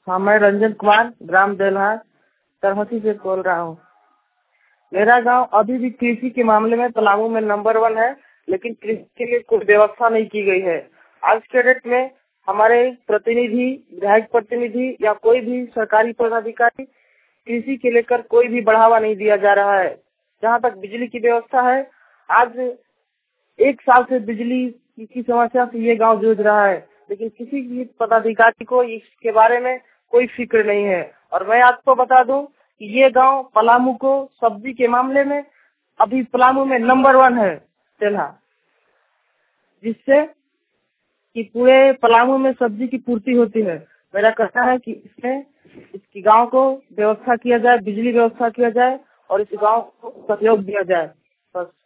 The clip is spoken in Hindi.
हाँ, मैं रंजन कुमार ग्राम देलहा तरहसी से बोल रहा हूँ। मेरा गांव अभी भी कृषि के मामले में पलामू में नंबर 1 है, लेकिन कृषि के लिए कोई व्यवस्था नहीं की गई है। आज के डेट में हमारे प्रतिनिधि, विधायक प्रतिनिधि या कोई भी सरकारी पदाधिकारी कृषि के लेकर कोई भी बढ़ावा नहीं दिया जा रहा है। जहाँ तक बिजली की व्यवस्था है, आज 1 साल से बिजली की समस्या से ये गांव जूझ रहा है, लेकिन किसी भी पदाधिकारी को इसके बारे में कोई फिक्र नहीं है। और मैं आपको बता दूं कि ये गांव पलामू को सब्जी के मामले में अभी पलामू में नंबर 1 है तेलहा, जिससे कि पूरे पलामू में सब्जी की पूर्ति होती है। मेरा कहना है कि इसमें इसकी गांव को व्यवस्था किया जाए, बिजली व्यवस्था किया जाए और इस गांव को सहयोग दिया जाए। बस।